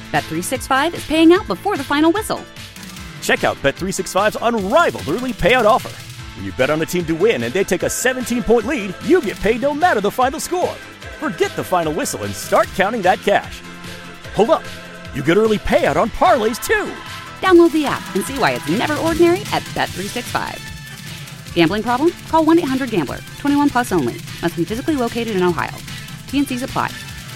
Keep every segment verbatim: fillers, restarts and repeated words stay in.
Bet three sixty-five is paying out before the final whistle. Check out Bet three sixty-five's unrivaled early payout offer. When you bet on a team to win and they take a seventeen-point lead, you get paid no matter the final score. Forget the final whistle and start counting that cash. Hold up. You get early payout on parlays, too. Download the app and see why it's never ordinary at Bet three sixty-five. Gambling problem? Call one eight hundred gambler. twenty-one plus only. Must be physically located in Ohio. T and C's apply.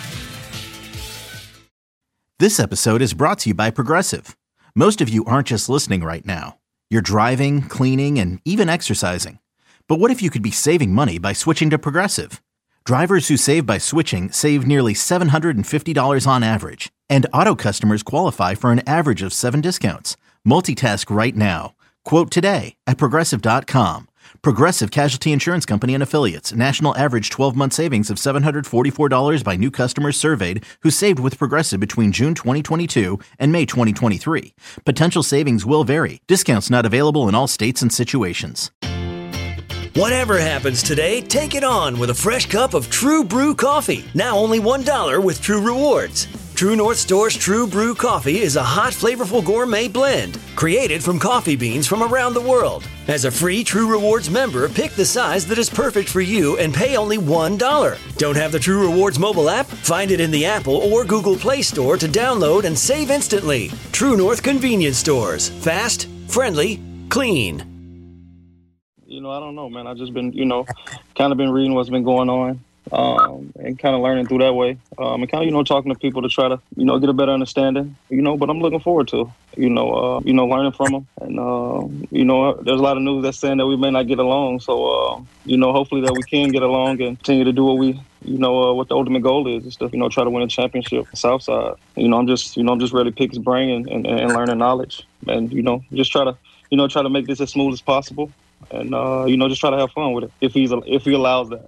This episode is brought to you by Progressive. Most of you aren't just listening right now. You're driving, cleaning, and even exercising. But what if you could be saving money by switching to Progressive? Drivers who save by switching save nearly seven hundred fifty dollars on average. And auto customers qualify for an average of seven discounts. Multitask right now. Quote today at Progressive dot com. Progressive Casualty Insurance Company and Affiliates. National average twelve-month savings of seven hundred forty-four dollars by new customers surveyed who saved with Progressive between June twenty twenty-two and May twenty twenty-three. Potential savings will vary. Discounts not available in all states and situations. Whatever happens today, take it on with a fresh cup of True Brew coffee. Now only one dollar with True Rewards. True North Store's True Brew coffee is a hot, flavorful gourmet blend created from coffee beans from around the world. As a free True Rewards member, pick the size that is perfect for you and pay only one dollar. Don't have the True Rewards mobile app? Find it in the Apple or Google Play Store to download and save instantly. True North Convenience Stores. Fast, friendly, clean. You know, I don't know, man. I've just been, you know, kind of been reading what's been going on um, and kind of learning through that way. Um, and kind of, you know, talking to people to try to, you know, get a better understanding, you know, but I'm looking forward to, you know, uh, you know, learning from them. And, uh, you know, there's a lot of news that's saying that we may not get along. So, uh, you know, hopefully that we can get along and continue to do what we, you know, uh, what the ultimate goal is, is to, you know, try to win a championship Southside. You know, I'm just, you know, I'm just ready to pick his brain and, and, and learning knowledge and, you know, just try to, you know, try to make this as smooth as possible. And, uh, you know, just try to have fun with it if he's if he allows that.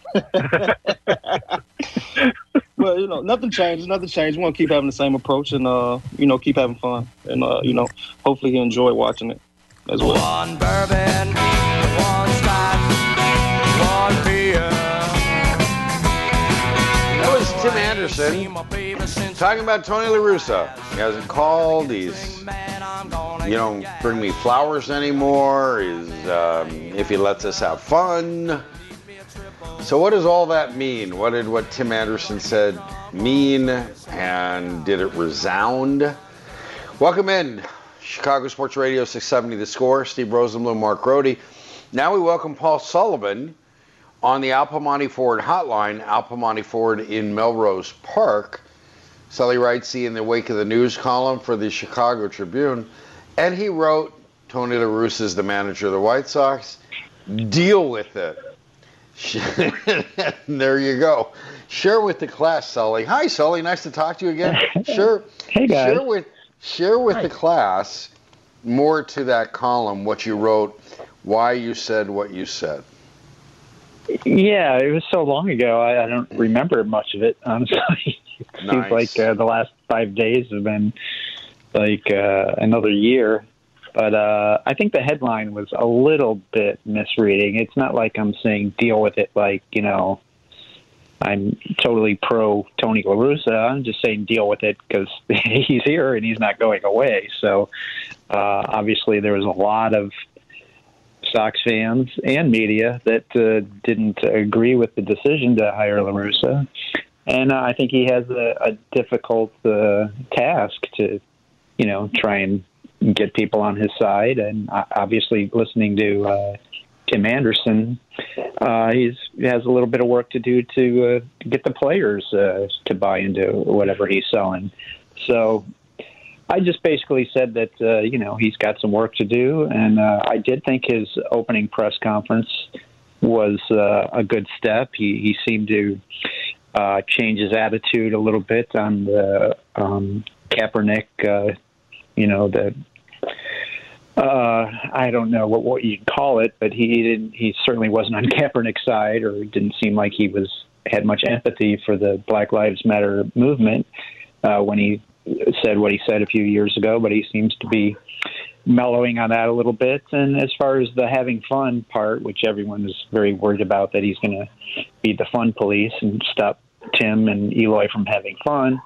Well, you know, nothing changes. Nothing changes. We want to keep having the same approach and, uh, you know, keep having fun. And, uh, you know, hopefully he'll enjoy watching it as well. One bourbon, one scotch, one beer. That was Tim Anderson talking about Tony La Russa. He hasn't called. He's, you don't bring me flowers anymore. Is um, if he lets us have fun. So what does all that mean? What did what Tim Anderson said mean? And did it resound? Welcome in. Chicago Sports Radio six seventy The Score. Steve Rosenbloom, Mark Grody. Now we welcome Paul Sullivan on the Al Piemonte Ford hotline. Al Piemonte Ford in Melrose Park. Sully writes in the wake of the news column for the Chicago Tribune. And he wrote, Tony La Russa is the manager of the White Sox. Deal with it. There you go. Share with the class, Sully. Hi, Sully. Nice to talk to you again. Share, hey, guys. Share with, share with Hi. the class more to that column, what you wrote, why you said what you said. Yeah, it was so long ago, I, I don't remember much of it, honestly. It Nice. seems like uh, the last five days have been like uh, another year. But uh, I think the headline was a little bit misreading. It's not like I'm saying deal with it like, you know, I'm totally pro Tony La Russa. I'm just saying deal with it because he's here and he's not going away. So uh, obviously there was a lot of Sox fans and media that uh, didn't agree with the decision to hire La Russa. And uh, I think he has a, a difficult uh, task to, you know, try and get people on his side. And uh, obviously listening to uh, Tim Anderson, uh, he's, he has a little bit of work to do to uh, get the players uh, to buy into whatever he's selling. So I just basically said that, uh, you know, he's got some work to do. And uh, I did think his opening press conference was uh, a good step. He, he seemed to uh, change his attitude a little bit on the um, Kaepernick, uh, you know, the uh, I don't know what, what you'd call it, but he didn't. He certainly wasn't on Kaepernick's side, or it didn't seem like he was had much empathy for the Black Lives Matter movement uh, when he said what he said a few years ago. But he seems to be mellowing on that a little bit. And as far as the having fun part, which everyone is very worried about, that he's going to be the fun police and stop Tim and Eloy from having fun.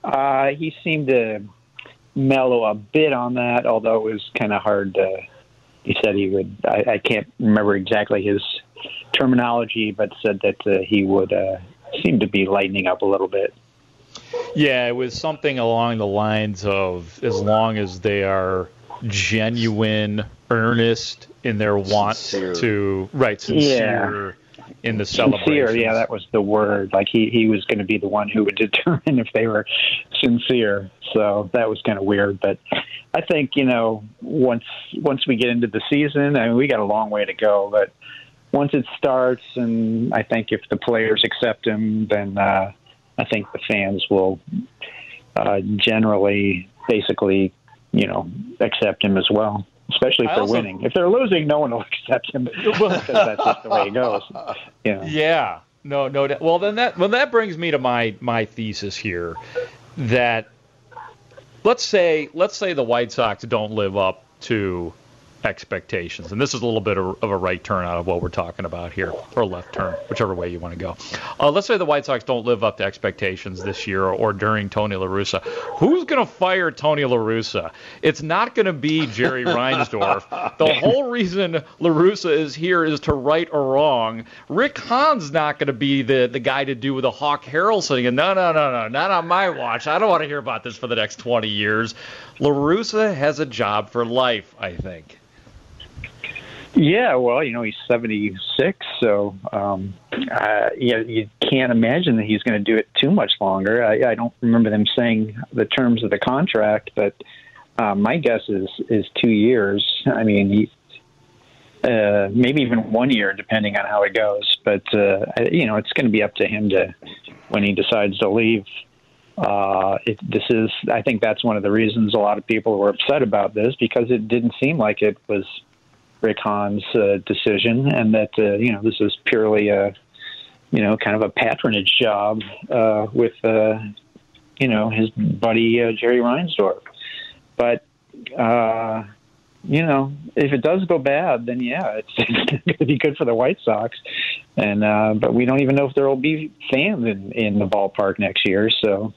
Uh, he seemed to mellow a bit on that, although it was kind of hard to. He said he would. I, I can't remember exactly his terminology, but said that uh, he would uh, seem to be lightening up a little bit. Yeah, it was something along the lines of as long as they are genuine, earnest in their want sincere. to right sincere. Yeah. In the celebration, yeah, that was the word. Like he, he was going to be the one who would determine if they were sincere. So that was kind of weird. But I think, you know, once once we get into the season, I mean, we got a long way to go. But once it starts, and I think if the players accept him, then uh, I think the fans will uh, generally, basically, you know, accept him as well. Especially if they're also, winning. If they're losing, no one will accept him because that's just the way it goes. You know. Yeah. No, no. Well, then that well that brings me to my my thesis here that let's say let's say the White Sox don't live up to expectations, and this is a little bit of, of a right turn out of what we're talking about here, or left turn, whichever way you want to go. Uh, let's say the White Sox don't live up to expectations this year or, or during Tony La Russa. Who's going to fire Tony La Russa? It's not going to be Jerry Reinsdorf. The whole reason La Russa is here is to right a wrong. Rick Hahn's not going to be the, the guy to do the Hawk Harrelson. And no, no, no, no, not on my watch. I don't want to hear about this for the next twenty years. La Russa has a job for life, I think. Yeah, well, you know, he's seventy-six, so um, uh, you, you can't imagine that he's going to do it too much longer. I, I don't remember them saying the terms of the contract, but uh, my guess is, is two years. I mean, he, uh, maybe even one year, depending on how it goes. But, uh, you know, it's going to be up to him to when he decides to leave. Uh, it, this is, I think that's one of the reasons a lot of people were upset about this, because it didn't seem like it was Rick Hahn's uh, decision, and that uh, you know, this is purely a, you know, kind of a patronage job uh, with uh, you know, his buddy uh, Jerry Reinsdorf. But uh, you know, if it does go bad, then yeah, it's, it's going to be good for the White Sox. And uh, but we don't even know if there will be fans in, in the ballpark next year. So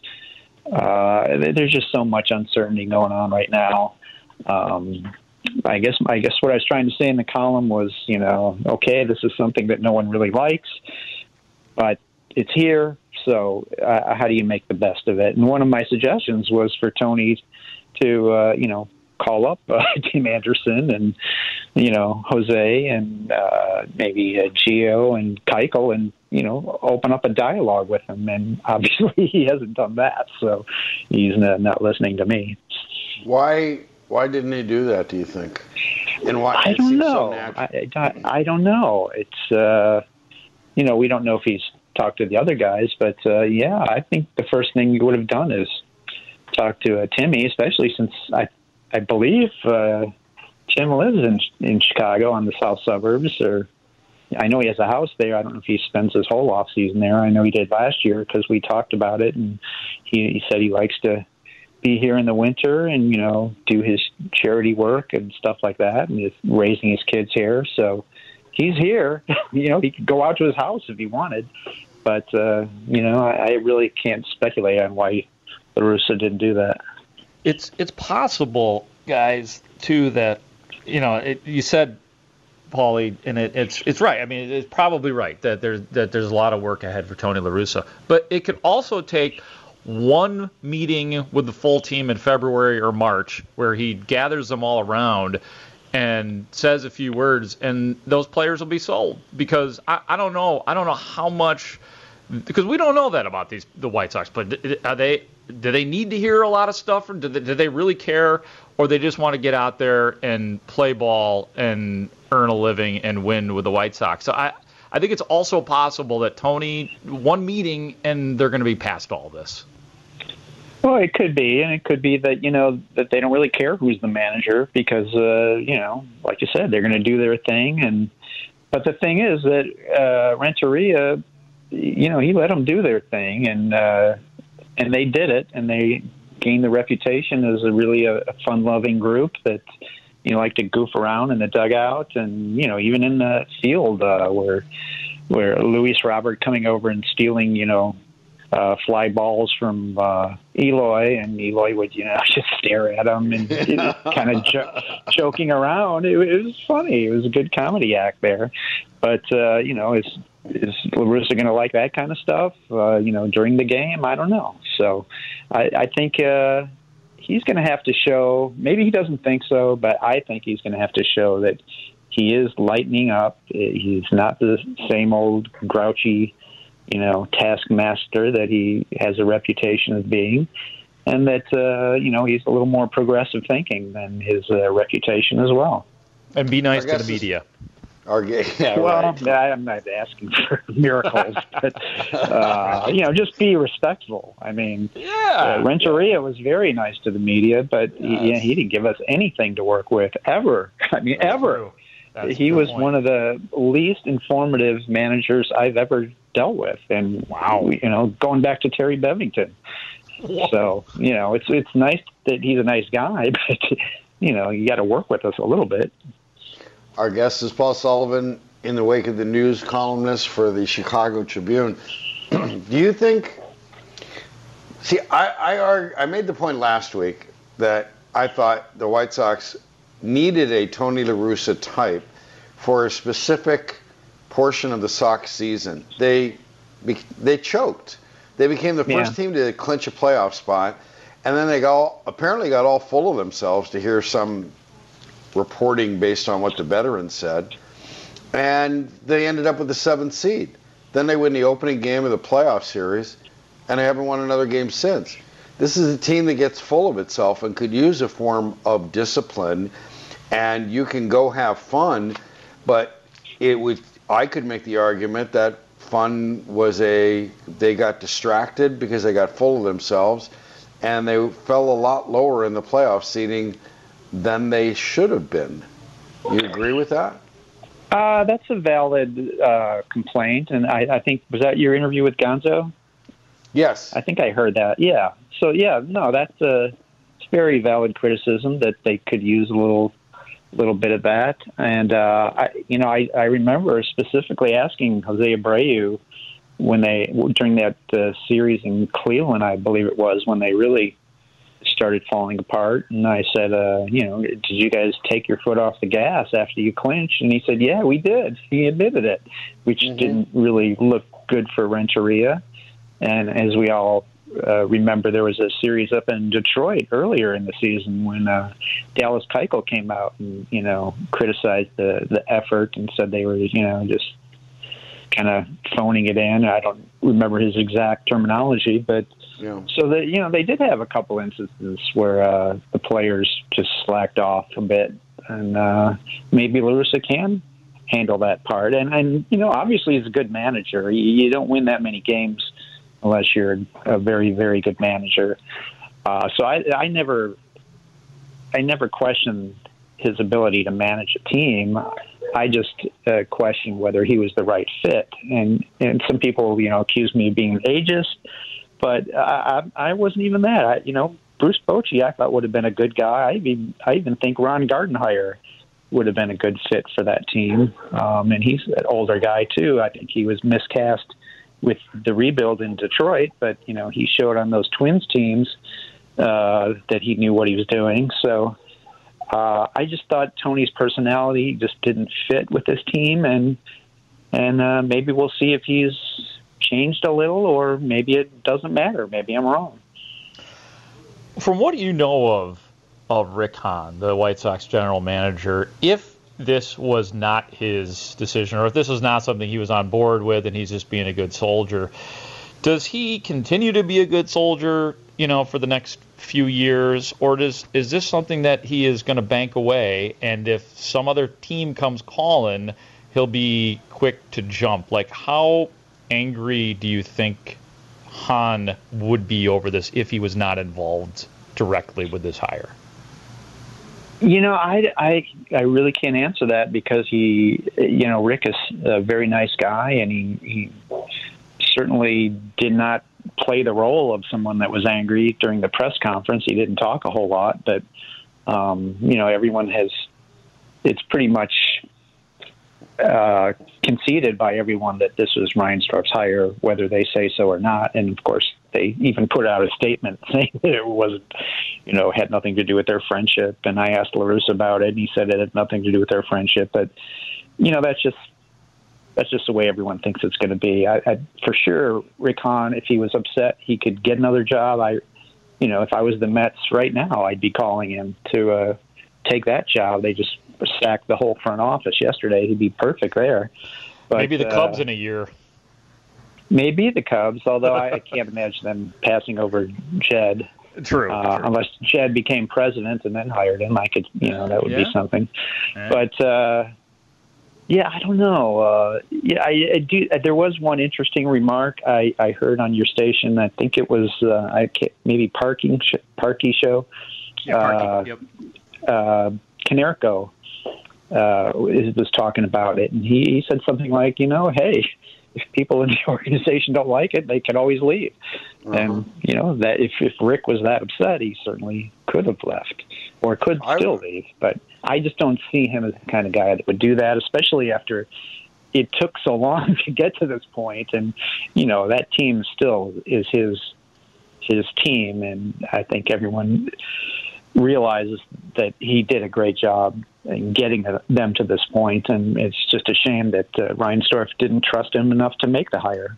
uh, there's just so much uncertainty going on right now. Um, I guess I guess what I was trying to say in the column was, you know, okay, this is something that no one really likes, but it's here, so uh, how do you make the best of it? And one of my suggestions was for Tony to, uh, you know, call up uh, Tim Anderson and, you know, Jose and uh, maybe uh, Gio and Keuchel and, you know, open up a dialogue with him. And obviously he hasn't done that, so he's not, not listening to me. Why? Why didn't he do that, do you think? And why? I don't know. So I, I, I don't know. It's, uh, you know, we don't know if he's talked to the other guys, but, uh, yeah, I think the first thing you would have done is talk to uh, Timmy, especially since I I believe uh, Tim lives in in Chicago on the south suburbs, or I know he has a house there. I don't know if he spends his whole off season there. I know he did last year because we talked about it, and he, he said he likes to be here in the winter and, you know, do his charity work and stuff like that, and just raising his kids here. So he's here. You know, he could go out to his house if he wanted, but uh, you know, I, I really can't speculate on why La Russa didn't do that. It's it's possible, guys, too, that, you know, it, you said, Paulie, and it, it's it's right. I mean, it's probably right that there's that there's a lot of work ahead for Tony La Russa, but it could also take one meeting with the full team in February or March where he gathers them all around and says a few words, and those players will be sold. Because I, I don't know, I don't know how much, because we don't know that about these the White Sox. But are they? Do they need to hear a lot of stuff, or do they, do they really care, or they just want to get out there and play ball and earn a living and win with the White Sox? So I, I think it's also possible that Tony, one meeting, and they're going to be past all this. Well, it could be, and it could be that, you know, that they don't really care who's the manager because, uh, you know, like you said, they're going to do their thing. And but the thing is that uh, Renteria, you know, he let them do their thing, and uh, and they did it, and they gained the reputation as a really a, a fun-loving group that, you know, like to goof around in the dugout, and, you know, even in the field uh, where where Luis Robert coming over and stealing, you know, uh, fly balls from uh, Eloy, and Eloy would, you know, just stare at him and kind of jo- joking around. It, it was funny. It was a good comedy act there. But, uh, you know, is, is La Russa going to like that kind of stuff, uh, you know, during the game? I don't know. So I, I think uh, he's going to have to show, maybe he doesn't think so, but I think he's going to have to show that he is lightening up. He's not the same old grouchy, you know, taskmaster that he has a reputation of being, and that, uh, you know, he's a little more progressive thinking than his uh, reputation as well. And be nice to the media. Our, yeah, well, right. I'm not asking for miracles, but, uh, you know, just be respectful. I mean, yeah. uh, Renteria was very nice to the media, but yes. he, he didn't give us anything to work with, ever. I mean, That's ever. True. That's he was point. one of the least informative managers I've ever dealt with. And, wow. you know, going back to Terry Bevington. Whoa. So, you know, it's it's nice that he's a nice guy, but, you know, you got to work with us a little bit. Our guest is Paul Sullivan, in the wake of the news columnist for the Chicago Tribune. Do you think... See, I, I, argue, I made the point last week that I thought the White Sox needed a Tony La Russa type for a specific portion of the Sox season. They they choked. They became the first yeah. team to clinch a playoff spot, and then they got apparently got all full of themselves to hear some reporting based on what the veterans said, and they ended up with the seventh seed. Then they win the opening game of the playoff series, and they haven't won another game since. This is a team that gets full of itself and could use a form of discipline, and you can go have fun, but it would. I could make the argument that fun was a, they got distracted because they got full of themselves, and they fell a lot lower in the playoff seeding than they should have been. You agree with that? Uh, that's a valid uh, complaint, and I, I think, was that your interview with Gonzo? Yes. I think I heard that, yeah. So, yeah, no, that's a, it's a very valid criticism that they could use a little little bit of that. And, uh, I, you know, I, I remember specifically asking Jose Abreu when they, during that uh, series in Cleveland, I believe it was, when they really started falling apart. And I said, uh, you know, did you guys take your foot off the gas after you clinched? And he said, yeah, we did. He admitted it, which mm-hmm. didn't really look good for Renteria. And as we all uh, remember, there was a series up in Detroit earlier in the season when uh, Dallas Keuchel came out and, you know, criticized the, the effort and said they were, you know, just kind of phoning it in. I don't remember his exact terminology, but yeah. So that, you know, they did have a couple instances where uh, the players just slacked off a bit, and uh, maybe La Russa can handle that part. And, and, you know, obviously he's a good manager. You, you don't win that many games unless you're a very, very good manager. Uh, so I, I never, I never questioned his ability to manage a team. I just uh, questioned whether he was the right fit. And, and some people, you know, accuse me of being ageist, but I, I, I wasn't even that. I, you know, Bruce Bochy, I thought would have been a good guy. I even, I even think Ron Gardenhire would have been a good fit for that team. Um, and he's an older guy too. I think he was miscast with the rebuild in Detroit, but, you know, he showed on those Twins teams uh, that he knew what he was doing. So uh, I just thought Tony's personality just didn't fit with this team, and and uh, maybe we'll see if he's changed a little, or maybe it doesn't matter. Maybe I'm wrong. From what you know of of Rick Hahn, the White Sox general manager, if this was not his decision, or if this was not something he was on board with and he's just being a good soldier, does he continue to be a good soldier, you know, for the next few years, or does is this something that he is going to bank away, and if some other team comes calling, he'll be quick to jump? Like, how angry do you think Hahn would be over this if he was not involved directly with this hire? You know, I, I, I really can't answer that because he, you know, Rick is a very nice guy, and he, he certainly did not play the role of someone that was angry during the press conference. He didn't talk a whole lot, but, um, you know, everyone has, it's pretty much uh, conceded by everyone that this was Reinsdorf's hire, whether they say so or not. And of course, they even put out a statement saying that it wasn't, you know, had nothing to do with their friendship. And I asked La Russa about it, and he said it had nothing to do with their friendship. But, you know, that's just that's just the way everyone thinks it's going to be. I, I, for sure, Rick Hahn, if he was upset, he could get another job. I, you know, if I was the Mets right now, I'd be calling him to uh, take that job. They just sacked the whole front office yesterday. He'd be perfect there. But, maybe the Cubs uh, in a year. Maybe the Cubs, although I, I can't imagine them passing over Jed. True, uh, true. Unless Jed became president and then hired him, I could, you know, that would yeah. be something. Yeah. But uh, yeah, I don't know. Uh, yeah, I, I do. There was one interesting remark I, I heard on your station. I think it was uh, I can't, maybe Parking Parky show. Yeah, Parky. Uh, yep. Uh, Canerco uh, was talking about it, and he, he said something like, you know, hey, if people in the organization don't like it, they can always leave. Uh-huh. And, you know, that if, if Rick was that upset, he certainly could have left or could I, still leave. But I just don't see him as the kind of guy that would do that, especially after it took so long to get to this point. And, you know, that team still is his his team, and I think everyone realizes that he did a great job in getting them to this point, and it's just a shame that uh, Reinsdorf didn't trust him enough to make the hire.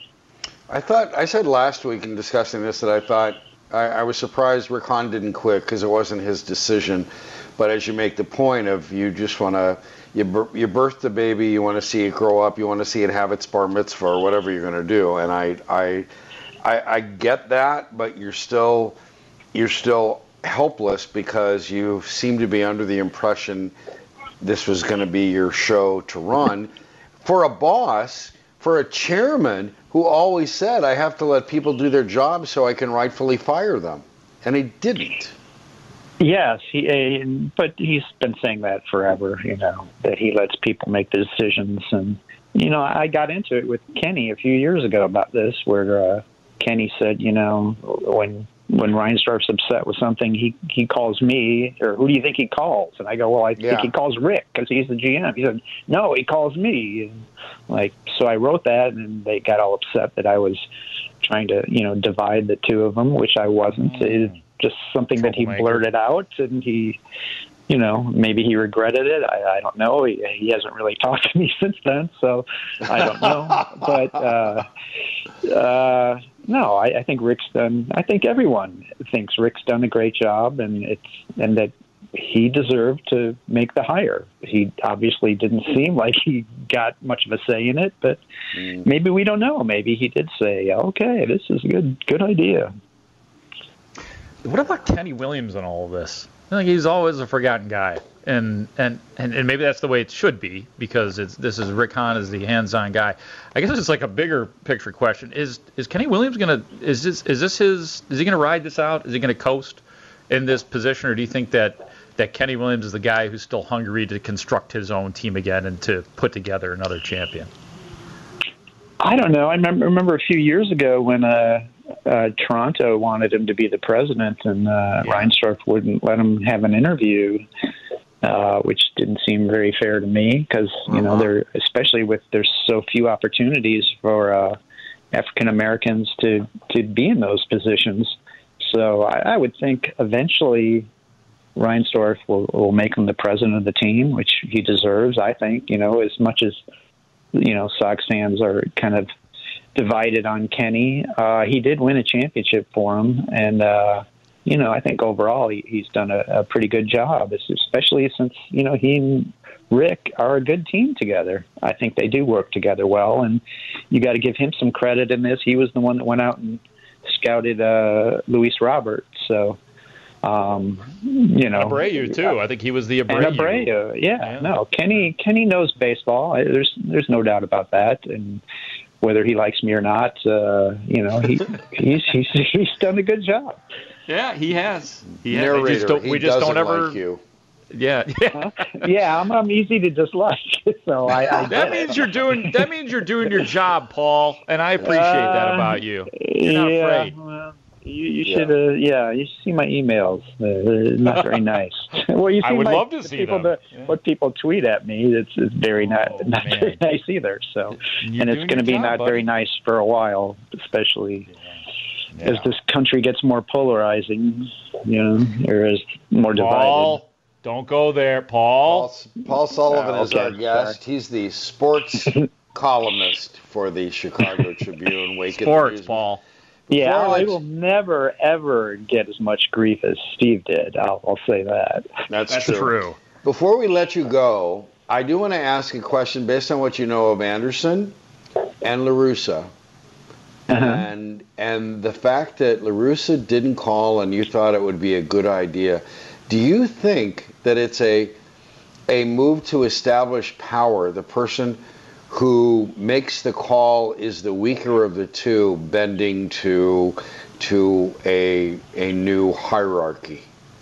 I thought I said last week in discussing this that I thought I, I was surprised Rick Hahn didn't quit because it wasn't his decision. But as you make the point of you just want to you you birth the baby, you want to see it grow up, you want to see it have its bar mitzvah or whatever you're going to do, and I I I, I get that, but you're still you're still. helpless because you seem to be under the impression this was going to be your show to run. For a boss, for a chairman who always said, I have to let people do their jobs so I can rightfully fire them. And he didn't. Yes, he, uh, but he's been saying that forever, you know, that he lets people make the decisions. And, you know, I got into it with Kenny a few years ago about this, where uh, Kenny said, you know, when when Reinsdorf's upset with something, he, he calls me, or who do you think he calls? And I go, well, I yeah. think he calls Rick because he's the G M. He said, no, he calls me. And like, so I wrote that, and they got all upset that I was trying to, you know, divide the two of them, which I wasn't. Mm. It's just something that he blurted out, and he, you know, maybe he regretted it. I, I don't know. He, he hasn't really talked to me since then, so I don't know. But, uh, uh, no, I, I think Rick's done. I think everyone thinks Rick's done a great job, and it's and that he deserved to make the hire. He obviously didn't seem like he got much of a say in it, but mm. maybe we don't know. Maybe he did say, "Okay, this is a good good idea." What about Kenny Williams in all of this? I think he's always a forgotten guy, and and, and, and maybe that's the way it should be, because it's this is Rick Hahn is the hands-on guy. I guess it's like a bigger picture question: is is Kenny Williams gonna is this is this his is he gonna ride this out? Is he gonna coast in this position, or do you think that that Kenny Williams is the guy who's still hungry to construct his own team again and to put together another champion? I don't know. I remember, remember a few years ago when uh, uh, Toronto wanted him to be the president, and uh, yeah. Reinsdorf wouldn't let him have an interview, uh, which didn't seem very fair to me because, you uh-huh. know, there, especially with there's so few opportunities for uh, African Americans to, to be in those positions. So I, I would think eventually Reinsdorf will, will make him the president of the team, which he deserves, I think, you know, as much as, you know, Sox fans are kind of divided on Kenny. Uh, he did win a championship for him, and, uh, you know, I think overall he, he's done a, a pretty good job, especially since, you know, he and Rick are a good team together. I think they do work together well, and you got to give him some credit in this. He was the one that went out and scouted uh, Luis Robert, so... Um, you know, Abreu too. I think he was the Abreu. And Abreu, yeah, yeah. No, Kenny. Kenny knows baseball. There's, there's no doubt about that. And whether he likes me or not, uh, you know, he, he's, he's, he's done a good job. Yeah, he has. He has. Narrator, we just don't, he we just don't ever. Like you. Yeah, yeah, yeah. I'm, I'm easy to dislike. So I. I that means it. you're doing. That means you're doing your job, Paul. And I appreciate uh, that about you. You're not yeah, afraid. Well, You, you Yeah. should, uh, yeah, you should see my emails. Uh, they're not very nice. well, you see I would my, love to the see people them. that, Yeah. what people tweet at me. It's, it's very not Oh, not man. very nice either. So, You're and it's doing going to your be job, not buddy. very nice for a while, especially Yeah. as this country gets more polarizing. You know, or is more divided. Paul, don't go there, Paul. Paul, Paul Sullivan Oh, is okay, our guest. He's the sports columnist for the Chicago Tribune. Wake at the Sports, News. Paul. Yeah, Before I let's- will never ever get as much grief as Steve did. I'll, I'll say that. That's, That's true. true. Before we let you go, I do want to ask a question based on what you know of Anderson and La Russa. Uh-huh. And and the fact that La Russa didn't call and you thought it would be a good idea, do you think that it's a a move to establish power? The person who makes the call is the weaker of the two, bending to to a a new hierarchy.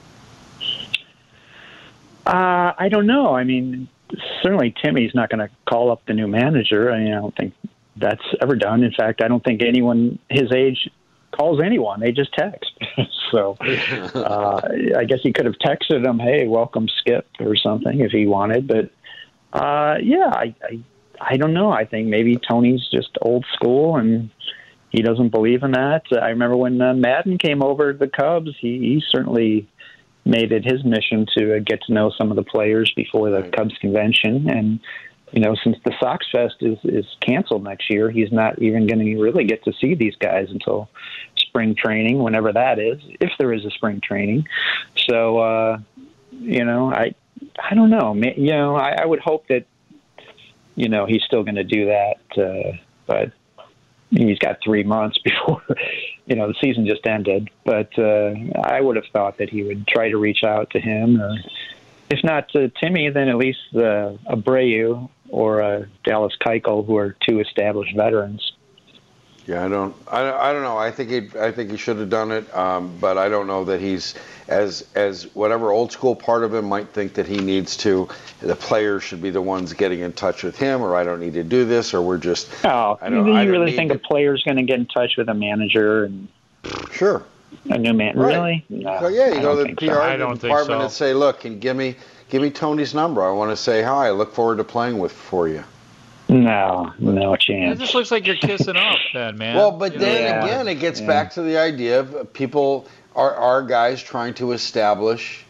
Uh, I don't know. I mean, certainly Timmy's not going to call up the new manager. I mean, I don't think that's ever done. In fact, I don't think anyone his age calls anyone. They just text. so uh, I guess he could have texted him, "Hey, welcome, Skip," or something if he wanted. But uh, yeah, I, I I don't know. I think maybe Tony's just old school and he doesn't believe in that. I remember when uh, Madden came over to the Cubs, he, he certainly made it his mission to uh, get to know some of the players before the Right. Cubs convention. And, you know, since the Sox Fest is, is canceled next year, he's not even going to really get to see these guys until spring training, whenever that is, if there is a spring training. So, uh, you know, I I don't know. Ma- You know, I, I would hope that, you know, he's still going to do that. Uh, but he's got three months before, you know, the season just ended. But uh, I would have thought that he would try to reach out to him. Or if not to Timmy, then at least uh, Abreu or uh, Dallas Keuchel, who are two established veterans. Yeah, I don't, I, I don't know. I think he, I think he should have done it, um, but I don't know that he's as as whatever old school part of him might think that he needs to. The players should be the ones getting in touch with him, or I don't need to do this, or we're just. Oh, I don't. do you I don't really need think to- a player's going to get in touch with a manager and Sure. a new man? Right. Really? No, So yeah, you I go don't to the think P so. R I don't think department so. and say, look, and give me give me Tony's number. I want to say hi. I look forward to playing with for you. No, no It chance. just looks like you're kissing up, then, man. Well, but You know, then Yeah. again, it gets Yeah. back to the idea of people are are guys trying to establish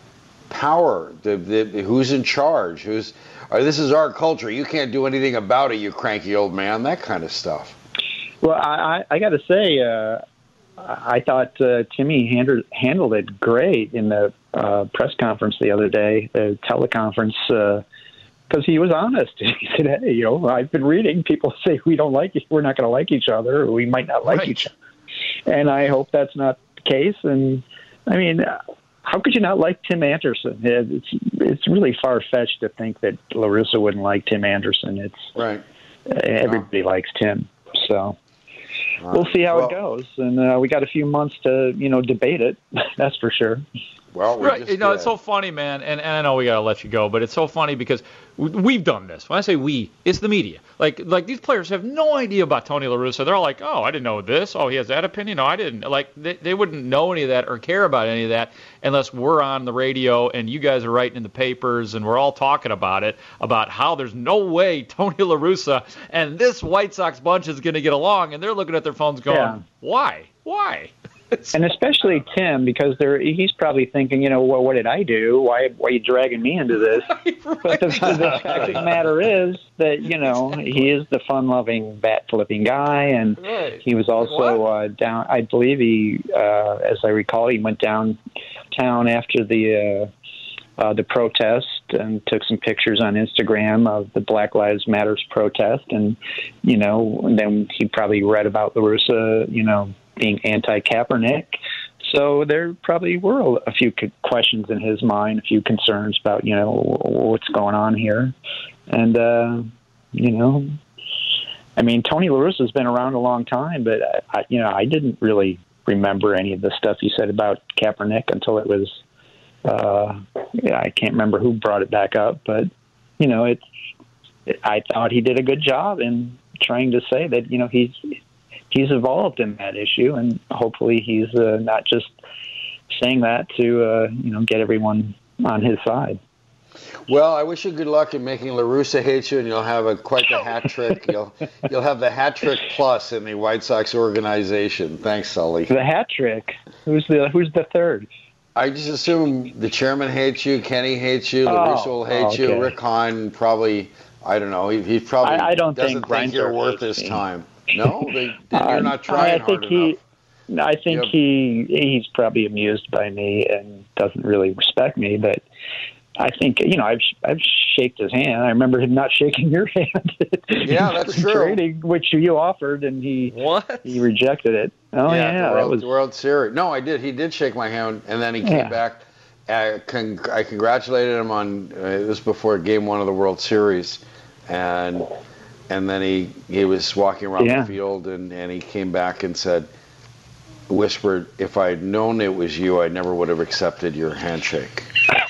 power. The, the who's in charge? Who's? Or this is our culture. You can't do anything about it, you cranky old man. That kind of stuff. Well, I, I, I got to say, uh, I I thought uh, Timmy handled, handled it great in the uh, press conference the other day, the teleconference, because he was honest. He said, "Hey, you know, I've been reading people say we don't like, we're not going to like each other, or we might not like Right. each other," and I hope that's not the case. And I mean, how could you not like Tim Anderson? It's it's really far fetched to think that La Russa wouldn't like Tim Anderson. It's Right. everybody likes Tim, so. We'll see how Well- it goes, and uh, we got a few months to, you know, debate it. That's for sure. Well, we Right, just you know, did. it's so funny, man, and, and I know we gotta let you go, but it's so funny because w- we've done this. When I say we, it's the media. Like, like these players have no idea about Tony La Russa. They're all like, "Oh, I didn't know this. Oh, he has that opinion. No, I didn't." Like, they, they wouldn't know any of that or care about any of that unless we're on the radio and you guys are writing in the papers and we're all talking about it, about how there's no way Tony La Russa and this White Sox bunch is gonna get along, and they're looking at their phones going, Yeah. "Why? Why?" And especially Tim, because they're, he's probably thinking, you know, well, what did I do? Why, why are you dragging me into this? But the, the fact of the matter is that, you know, he is the fun-loving, bat-flipping guy, and Right. he was also uh, down, I believe he, uh, as I recall, he went downtown after the uh, uh, the protest and took some pictures on Instagram of the Black Lives Matters protest, and, you know, and then he probably read about La Russa, you know, being anti-Kaepernick. So there probably were a few questions in his mind, a few concerns about, you know, what's going on here. And, uh, you know, I mean, Tony La Russa has been around a long time, but, I, you know, I didn't really remember any of the stuff he said about Kaepernick until it was, uh, yeah, I can't remember who brought it back up, but, you know, it's, it, I thought he did a good job in trying to say that, you know, he's, he's evolved in that issue, and hopefully he's uh, not just saying that to uh, you know get everyone on his side. Well, I wish you good luck in making La Russa hate you, and you'll have a quite the hat trick. You'll you'll have the hat trick plus in the White Sox organization. Thanks, Sully. The hat trick. Who's the Who's the third? I just assume the chairman hates you, Kenny hates you, La Russa Oh, will hate okay. you, Rick Hahn probably. I don't know. He, he probably I, I don't doesn't think, think you're Reinsdorf worth hates his me. time. No, they, you're Uh, not trying I think hard he, enough. No, I think Yep. he he's probably amused by me and doesn't really respect me. But I think you know I've I've shaked his hand. I remember him not shaking your hand. Yeah, that's in true. Trading, which you offered, and he What? he rejected it. Oh yeah, the that World, was World Series. No, I did. He did shake my hand, and then he came Yeah. back. I, con- I congratulated him on uh, it was before Game One of the World Series, and and then he he was walking around Yeah. the field, and, and he came back and said, whispered, "If I'd known it was you, I never would have accepted your handshake."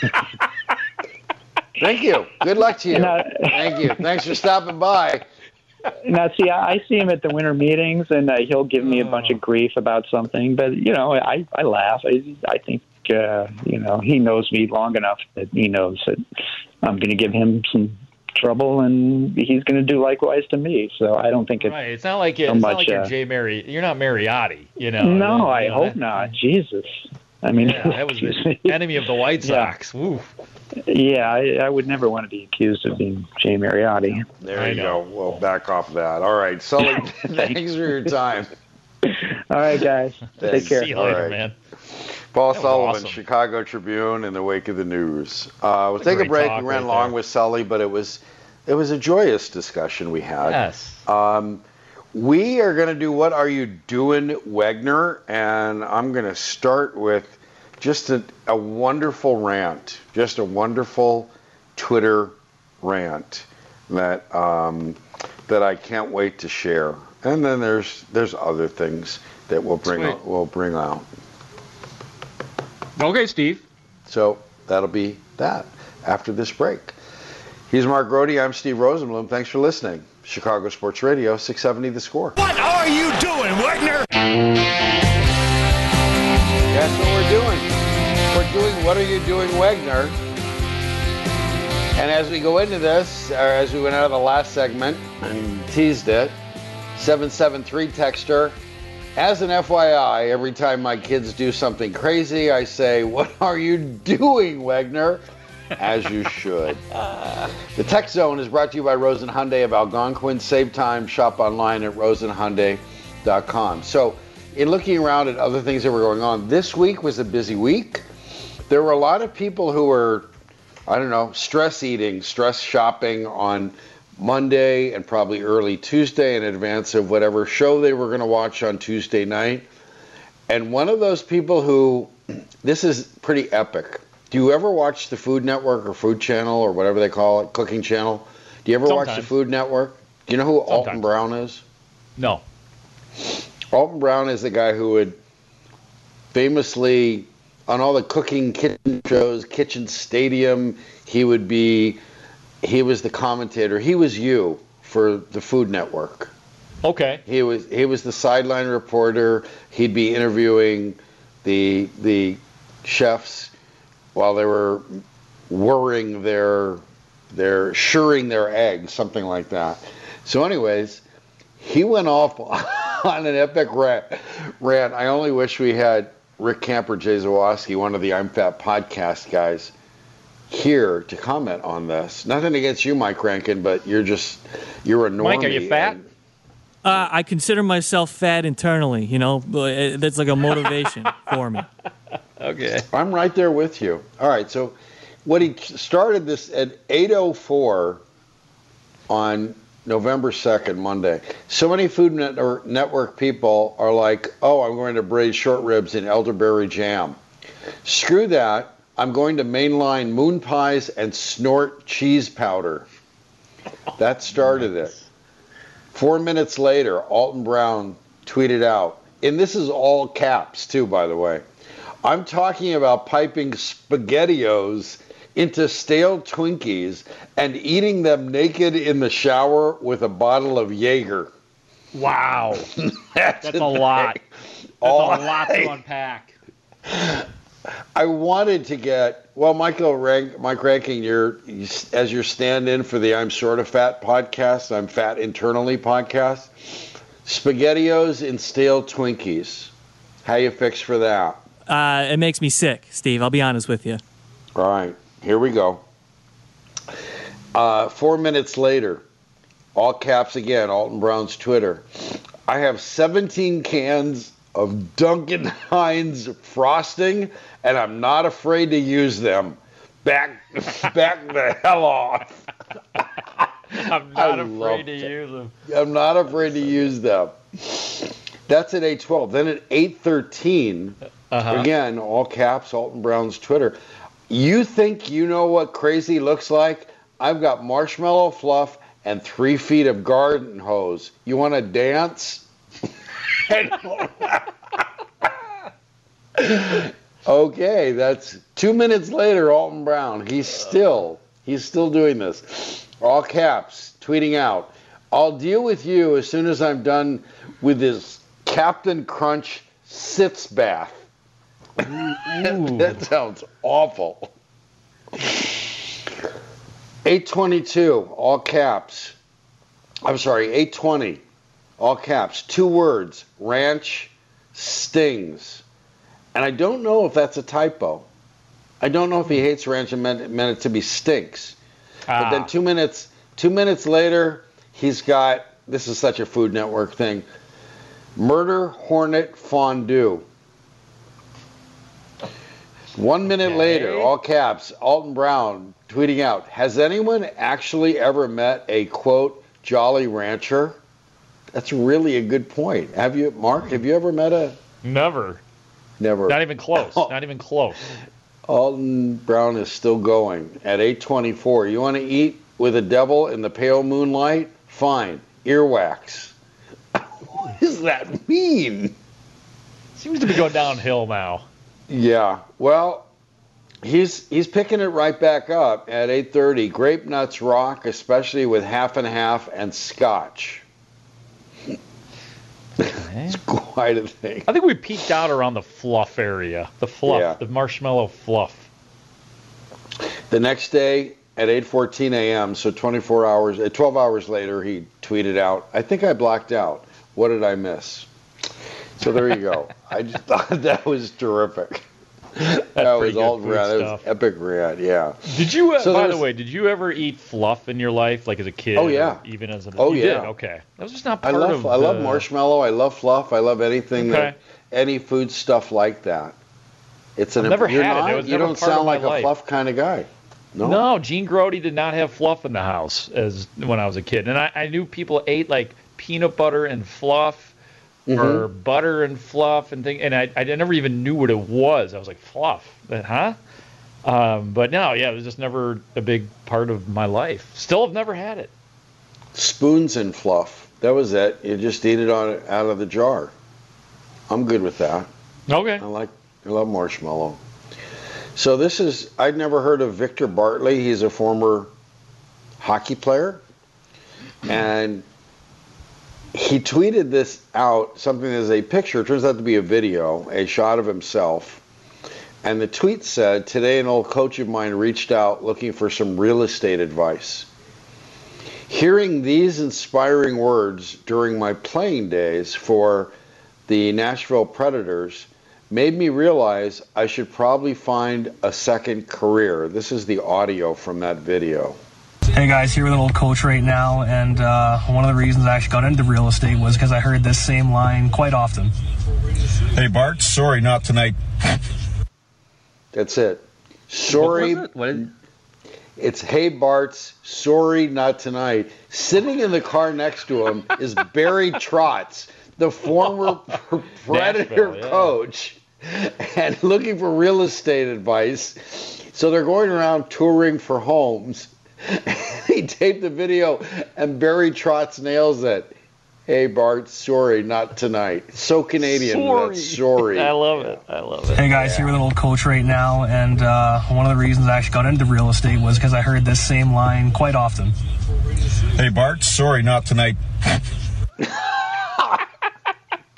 Thank you. Good luck to you. And, uh, Thank you. Thanks for stopping by. Now, see, I, I see him at the winter meetings, and uh, he'll give me a bunch of grief about something. But you know, I I laugh. I, I think uh, you know he knows me long enough that he knows that I'm going to give him some trouble, and he's going to do likewise to me. So I don't think it's Right. It's not like it, so it's much, not like you're uh, Jay Mari. You're not Mariotti. You know. no, You I know, hope that- not. Jesus, I mean, Yeah, that was the enemy of the White Yeah. Sox. Woo. yeah, I, I would never want to be accused of being Jay Mariotti. There I you know. go. Well, back off of that. All right, Sully. Thanks for your time. All right, guys, take Thanks. care. See you All later, right. man. Paul That was Sullivan, awesome. Chicago Tribune, in the wake of the news. Uh, we'll a take a great break. talk We ran right long there. with Sully, but it was it was a joyous discussion we had. Yes. Um, we are going to do What Are You Doing, Wegner? And I'm going to start with just a, a wonderful rant, just a wonderful Twitter rant that um, that I can't wait to share. And then there's there's other things that we'll bring Sweet. out, we'll bring out. Okay, Steve. So that'll be that after this break. He's Mark Grody. I'm Steve Rosenblum. Thanks for listening. Chicago Sports Radio, six seventy The Score. What are you doing, Wagner? That's what we're doing. We're doing What Are You Doing, Wegner? And as we go into this, or as we went out of the last segment and teased it, seven seven three texter, as an F Y I, every time my kids do something crazy, I say, "What are you doing, Wegner?" As you should. The Tech Zone is brought to you by Rosen Hyundai of Algonquin. Save time, shop online at rosen hyundai dot com. So, in looking around at other things that were going on, this week was a busy week. There were a lot of people who were, I don't know, stress eating, stress shopping on Monday and probably early Tuesday in advance of whatever show they were going to watch on Tuesday night. And one of those people who, this is pretty epic. Do you ever watch the Food Network or Food Channel or whatever they call it, Cooking Channel? Do you ever watch the Sometimes. Food Network? Do you know who Alton Sometimes. Brown is? No. Alton Brown is the guy who would famously, on all the cooking kitchen shows, Kitchen Stadium, he would be, he was the commentator. He was you for the Food Network. Okay. He was he was the sideline reporter. He'd be interviewing the the chefs while they were worrying their their suring their eggs, something like that. So, anyways, he went off on an epic rant. rant. I only wish we had Rick Camper, Jay Zawoski, one of the I'm Fat podcast guys, here to comment on this. Nothing against you, Mike Rankin, but you're just you're a normie. Mike, are you fat? and- Uh, I consider myself fat internally, you know. But it- that's like a motivation for me. Okay. I'm right there with you. All right, so what he started this at eight oh four on November second, Monday. So many Food Net- Network people are like, oh, I'm going to braise short ribs in elderberry jam. Screw that. I'm going to mainline moon pies and snort cheese powder. That started it. Four minutes later, Alton Brown tweeted out, and this is all caps too, by the way, I'm talking about piping SpaghettiOs into stale Twinkies and eating them naked in the shower with a bottle of Jaeger. Wow. That's, That's a lot. That's All a lot I, to unpack. I wanted to get, well, Michael Rank, Mike Ranking, you're, as your stand-in for the I'm Sort of Fat podcast, I'm Fat Internally podcast, SpaghettiOs and stale Twinkies. How you fix for that? Uh, it makes me sick, Steve. I'll be honest with you. All right, here we go. Uh, four minutes later, all caps again, Alton Brown's Twitter. I have seventeen cans of Duncan Hines frosting, and I'm not afraid to use them. Back, back the hell off. I'm not afraid to use them. I'm not afraid to use them. That's at eight twelve. Then at eight thirteen, uh-huh. again, all caps, Alton Brown's Twitter. You think you know what crazy looks like? I've got marshmallow fluff and three feet of garden hose. You want to dance? Okay, that's two minutes later, Alton Brown. He's still, he's still doing this. All caps, tweeting out, I'll deal with you as soon as I'm done with this Captain Crunch sitz bath. That sounds awful. eight twenty-two, all caps. I'm sorry, eight twenty, all caps. Two words, ranch stings. And I don't know if that's a typo. I don't know if he hates ranch and meant, meant it to be stinks. Ah. But then two minutes, two minutes later, he's got, this is such a Food Network thing, Murder Hornet Fondue. One minute okay. later, all caps, Alton Brown tweeting out, has anyone actually ever met a, quote, Jolly Rancher? That's really a good point. Have you, Mark, have you ever met a... Never. Never. Not even close. Oh. Not even close. Alton Brown is still going at eight twenty-four. You want to eat with a devil in the pale moonlight? Fine. Earwax. What does that mean? Seems to be going downhill now. Yeah. Well, he's he's picking it right back up at eight thirty. Grape nuts rock, especially with half and half and scotch. It's quite a thing. I think we peaked out around the fluff area. The fluff, yeah. the marshmallow fluff. The next day at eight fourteen a.m., so twenty-four hours, twelve hours later, he tweeted out, I think I blacked out. What did I miss? So there you go. I just thought that was terrific. That's that was all rad. That was epic rad, yeah. Did you, uh, so by the way, did you ever eat fluff in your life, like as a kid? Oh, yeah. Even as an Oh, you yeah. Did? Okay. That was just not part I love, of I love the... marshmallow. I love fluff. I love anything, okay. that, any food stuff like that. It's an, I've never you're had not, it. It was you never don't part sound of my like life. a fluff kind of guy. No, no, Gene Grody did not have fluff in the house as when I was a kid. And I, I knew people ate like peanut butter and fluff. Mm-hmm. Or butter and fluff and thing, and I, I never even knew what it was. I was like, fluff, huh? Um, but no, yeah, it was just never a big part of my life. Still have never had it. Spoons and fluff. That was it. You just eat it on out of the jar. I'm good with that. Okay. I like. I love marshmallow. So this is. I'd never heard of Victor Bartley. He's a former hockey player, and he tweeted this out, something as a picture, it turns out to be a video, a shot of himself. And the tweet said, today an old coach of mine reached out looking for some real estate advice. Hearing these inspiring words during my playing days for the Nashville Predators made me realize I should probably find a second career. This is the audio from that video. Hey guys, here with an old coach right now, and uh, one of the reasons I actually got into real estate was because I heard this same line quite often. Hey Bart, sorry, not tonight. That's it. Sorry. What was it? What did... It's hey Bart's, sorry, not tonight. Sitting in the car next to him is Barry Trotz, the former Predator Nashville, yeah. coach, and looking for real estate advice. So they're going around touring for homes. He taped the video, and Barry Trotz nails it. Hey, Bart, sorry, not tonight. So Canadian, sorry. That's sorry. I love it. I love it. Hey, guys, yeah. Here with an old coach right now, and uh, one of the reasons I actually got into real estate was because I heard this same line quite often. Hey, Bart, sorry, not tonight.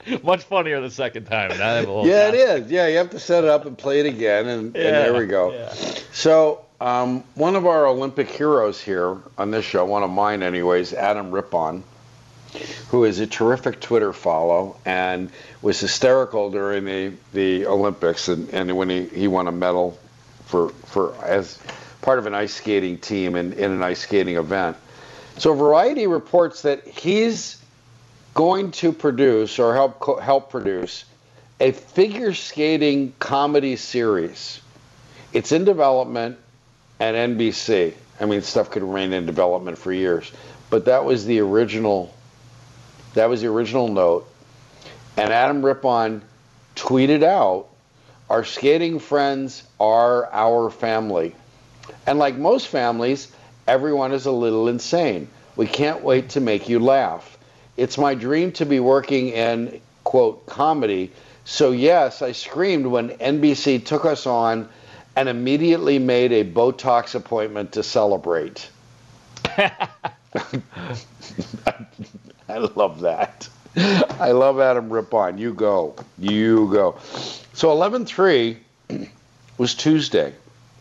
Much funnier the second time. Now I have a whole Yeah, time. it is. Yeah, you have to set it up and play it again, and, Yeah, and there we go. yeah. So, um, one of our Olympic heroes here on this show, one of mine anyways, Adam Rippon, who is a terrific Twitter follow and was hysterical during the, the Olympics and, and when he, he won a medal for for as part of an ice skating team in, in an ice skating event. So Variety reports that he's going to produce or help co- help produce a figure skating comedy series. It's in development at N B C. I mean, stuff could remain in development for years, but that was the original. That was the original note. And Adam Rippon tweeted out, "Our skating friends are our family. And like most families, everyone is a little insane. We can't wait to make you laugh. It's my dream to be working in, quote, comedy. So yes, I screamed when N B C took us on and immediately made a Botox appointment to celebrate." I love that. I love Adam Rippon. You go. You go. So eleven three was Tuesday.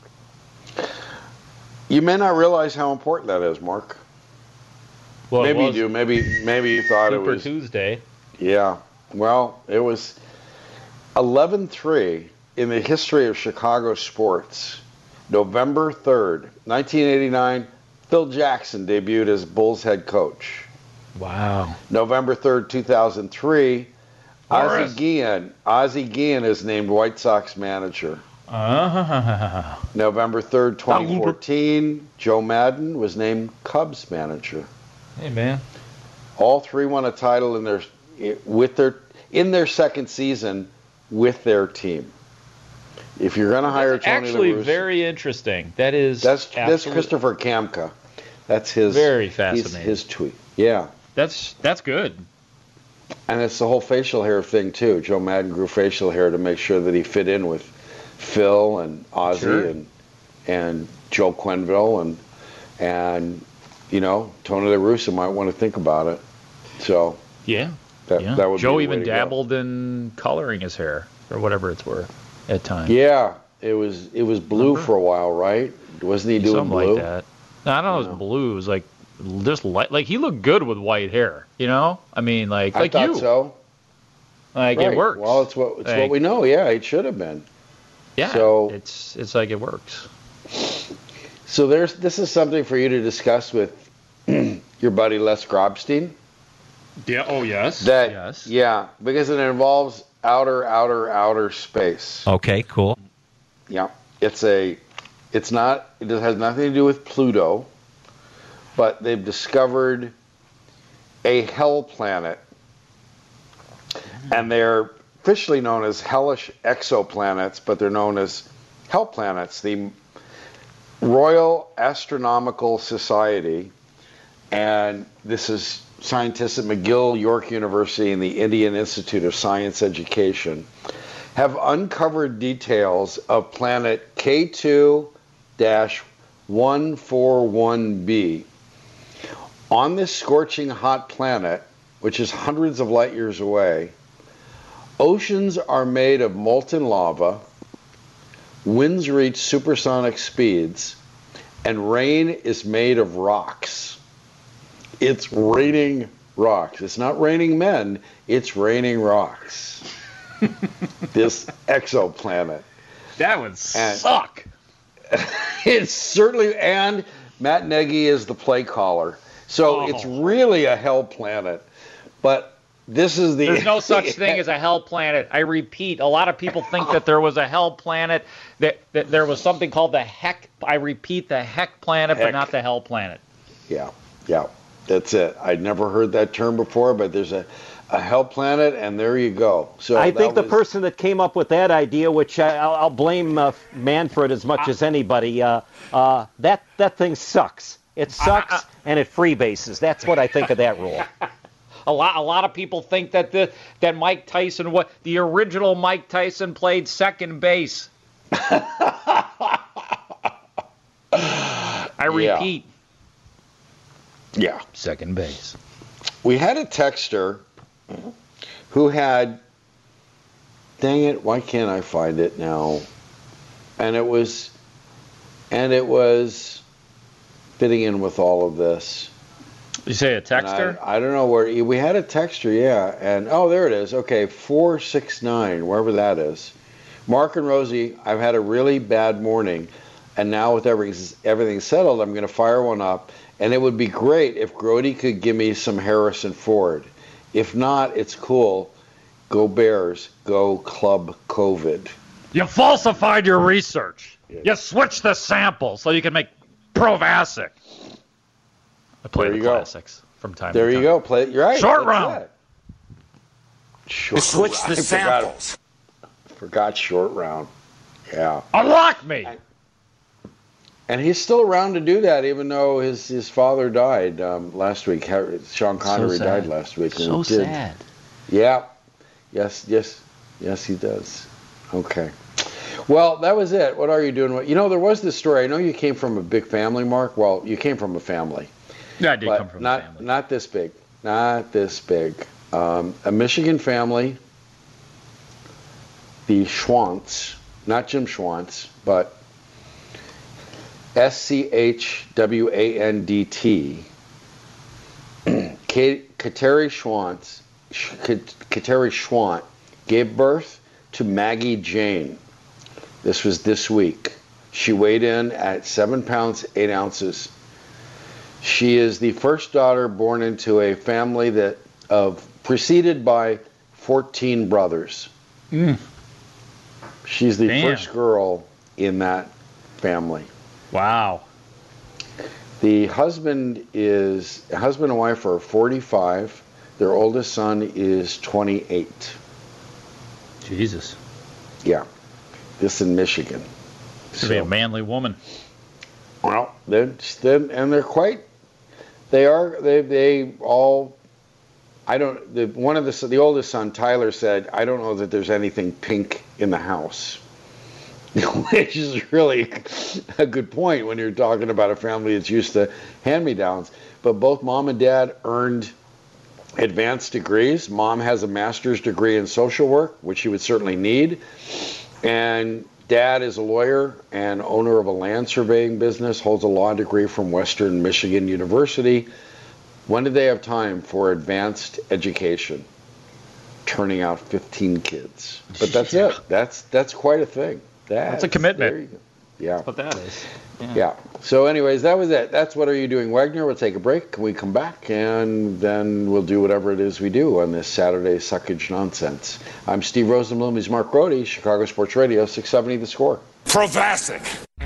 You may not realize how important that is, Mark. Well, maybe it you was do. Maybe maybe you thought Super it was Tuesday. Yeah. Well, it was eleven three in the history of Chicago sports. November third, nineteen eighty-nine, Phil Jackson debuted as Bulls head coach. Wow. November third, two thousand three, Horace. Ozzie Guillen. Ozzie Guillen is named White Sox manager. Uh, November third, twenty fourteen, Joe Madden was named Cubs manager. Hey, man. All three won a title in their with their in their second season with their team. If you're going to hire That's Tony actually La Russa, very interesting. That is that's that's absolute- Christopher Kamka. That's his Very his, fascinating. his tweet. Yeah. That's that's good. And it's the whole facial hair thing too. Joe Madden grew facial hair to make sure that he fit in with Phil and Ozzie Sure. and and Joe Quenneville and and you know Tony La Russa might want to think about it. So Yeah. that yeah. that would Joe be the way even to go. dabbled in coloring his hair or whatever it's worth at times. Yeah, it was it was blue for a while, right? Wasn't he doing Something blue? like that. No, I don't know if it was blue. It was like just light. Like he looked good with white hair. You know? I mean, like I like thought you. so. Like Right. it works. Well, it's what it's Like, what we know. Yeah, it should have been. Yeah. So it's it's like it works. so there's this is something for you to discuss with your buddy Les Grobstein. Yeah. Oh yes. That yes. yeah, because it involves outer outer outer space. Okay, cool. Yeah, it's a it's not it has nothing to do with Pluto, but they've discovered a hell planet, and they're officially known as hellish exoplanets, but they're known as hell planets. The Royal Astronomical Society, and this is scientists at McGill, York University, and the Indian Institute of Science Education, have uncovered details of planet K two one forty-one b. On this scorching hot planet, which is hundreds of light years away, oceans are made of molten lava, winds reach supersonic speeds, and rain is made of rocks. It's raining rocks. It's not raining men, it's raining rocks. This exoplanet. That would And- suck. It's certainly, and Matt Nagy is the play caller. So Oh. it's really a hell planet. But this is the. There's no such thing as a hell planet. I repeat, a lot of people think that there was a hell planet, that, that there was something called the heck, I repeat, the heck planet, but Heck. not the hell planet. Yeah, yeah, that's it. I'd never heard that term before, but there's a, a hell planet, and there you go. So I that think the was- person that came up with that idea, which I, I'll, I'll blame uh, Manfred as much as anybody, uh, uh, that that thing sucks. It sucks and it freebases. That's what I think of that rule. A lot, a lot of people think that the that Mike Tyson, what the original Mike Tyson played second base. I Yeah. repeat, Yeah. second base. We had a texter who had, dang it, why can't I find it now? And it was, and it was fitting in with all of this. You say a texter? I, I don't know where, we had a texter, yeah, and, oh, there it is, okay, four six nine, wherever that is. Mark and Rosie, I've had a really bad morning, and now with everything, everything settled, I'm going to fire one up, and it would be great if Grody could give me some Harrison Ford. If not, it's cool. Go Bears. Go Club COVID. You falsified your research. Yeah. You switched the sample so you can make Provasic. I play there the you classics go. from time there to time. There you go. Play it. You're right. Short That's round. Short, switch the I samples. Forgot, forgot short round. Yeah. Unlock me. And, and he's still around to do that, even though his, his father died um, last week. Sean Connery so died last week. And so did. sad. Yeah. Yes. Yes. Yes, he does. Okay. Well, that was it. What are you doing? You know, there was this story. I know you came from a big family, Mark. Well, you came from a family. Yeah, I did but come from not, a family. Not this big. Not this big. Um, a Michigan family, the Schwantz, not Jim Schwantz, but S C H W A N D T, Kateri Schwantz, Kateri Schwant gave birth to Maggie Jane. This was this week. She weighed in at seven pounds, eight ounces. She is the first daughter born into a family that of preceded by fourteen brothers. Mm. She's the Damn. first girl in that family. Wow. The husband is husband and wife are forty-five. Their oldest son is twenty-eight. Jesus. Yeah. This in Michigan. To be a manly woman. Well, they're, they're and they're quite. They are. They they all. I don't. The, one of the the oldest son, Tyler, said, "I don't know that there's anything pink in the house," which is really a good point when you're talking about a family that's used to hand-me-downs. But both mom and dad earned advanced degrees. Mom has a master's degree in social work, which she would certainly need, and dad is a lawyer and owner of a land surveying business, holds a law degree from Western Michigan University. When did they have time for advanced education? Turning out fifteen kids. But that's yeah. it. That's that's quite a thing. That's, that's a commitment. There you go. Yeah. That's what that is. Yeah. yeah. So anyways, that was it. That's What Are You Doing, Wagner? We'll take a break. Can we come back? And then we'll do whatever it is we do on this Saturday suckage nonsense. I'm Steve Rosenblum. He's Mark Grody, Chicago Sports Radio, six seventy The Score. Provasic.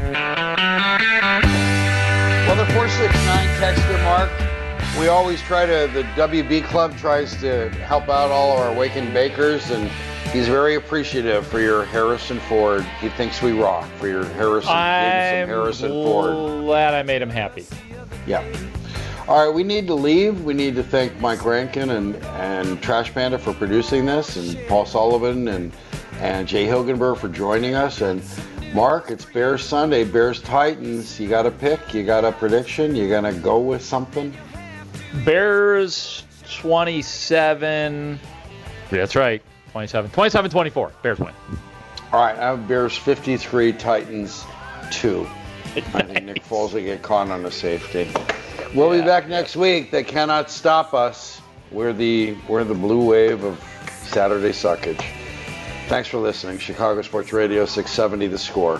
Well, the four six nine texter, Mark, we always try to, the W B Club tries to help out all of our Awakened Bakers, and he's very appreciative for your Harrison Ford. He thinks we rock for your Harrison, I'm Harrison Ford. glad I made him happy. Yeah. All right, we need to leave. We need to thank Mike Rankin and, and Trash Panda for producing this, and Paul Sullivan and, and Jay Hilgenberg for joining us. And Mark, it's Bears Sunday, Bears Titans. You got a pick? You got a prediction? You gonna go with something? Bears twenty-seven. Yeah, that's right. twenty-seven. twenty-seven twenty-four. Bears win. All right, I have Bears fifty-three, Titans two. I think Nick Foles will get caught on a safety. We'll yeah. be back next week. They cannot stop us. We're the we're the blue wave of Saturday suckage. Thanks for listening. Chicago Sports Radio, six seventy The Score.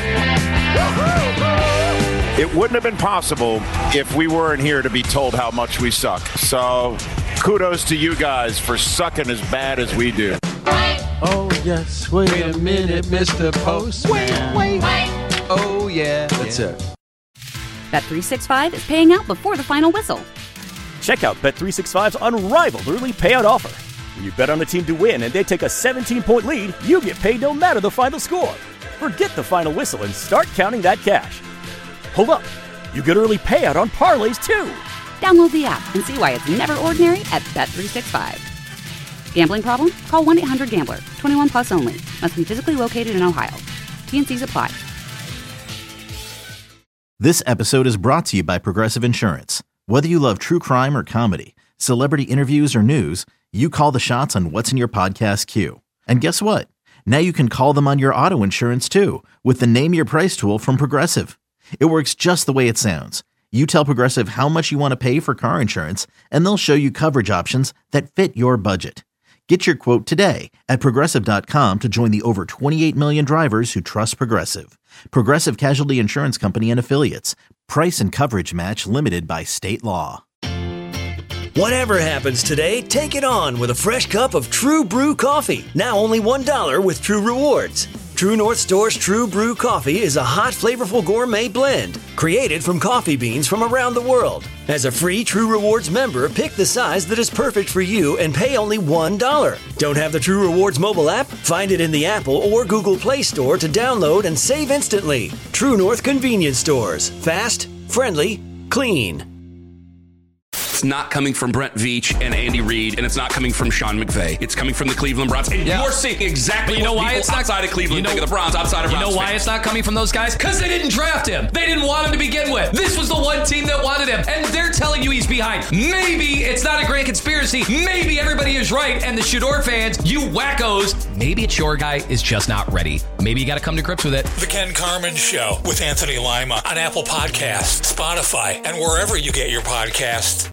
It wouldn't have been possible if we weren't here to be told how much we suck. So kudos to you guys for sucking as bad as we do. Oh, yes. Wait, wait a minute, Mister Postman. Wait, wait, wait. Oh, yeah. That's yeah. it. Bet three sixty-five is paying out before the final whistle. Check out Bet three sixty-five's unrivaled early payout offer. When you bet on a team to win and they take a seventeen-point lead, you get paid no matter the final score. Forget the final whistle and start counting that cash. Hold up. You get early payout on parlays, too. Download the app and see why it's never ordinary at Bet three sixty-five. Gambling problem? Call one eight hundred gambler. twenty-one plus only. Must be physically located in Ohio. T and C's apply. This episode is brought to you by Progressive Insurance. Whether you love true crime or comedy, celebrity interviews or news, You call the shots on what's in your podcast queue. And guess what? Now you can call them on your auto insurance too with the Name Your Price tool from Progressive. It works just the way it sounds. You tell Progressive how much you want to pay for car insurance, and they'll show you coverage options that fit your budget. Get your quote today at Progressive dot com to join the over twenty-eight million drivers who trust Progressive. Progressive Casualty Insurance Company and Affiliates. Price and coverage match limited by state law. Whatever happens today, take it on with a fresh cup of True Brew coffee. Now only one dollar with True Rewards. True North Store's True Brew coffee is a hot, flavorful gourmet blend created from coffee beans from around the world. As a free True Rewards member, pick the size that is perfect for you and pay only one dollar. Don't have the True Rewards mobile app? Find it in the Apple or Google Play Store to download and save instantly. True North Convenience Stores. Fast, friendly, clean. It's not coming from Brent Veach and Andy Reid, and it's not coming from Sean McVay. It's coming from the Cleveland Browns. And yeah. you're seeing exactly but you know what why people it's not, outside of Cleveland you know, think of the Browns, outside of You Browns know why fans. it's not coming from those guys? Because they didn't draft him. They didn't want him to begin with. This was the one team that wanted him, and they're telling you he's behind. Maybe it's not a grand conspiracy. Maybe everybody is right, and the Shador fans, you wackos, maybe it's your guy is just not ready. Maybe you got to come to grips with it. The Ken Carman Show with Anthony Lima on Apple Podcasts, Spotify, and wherever you get your podcasts.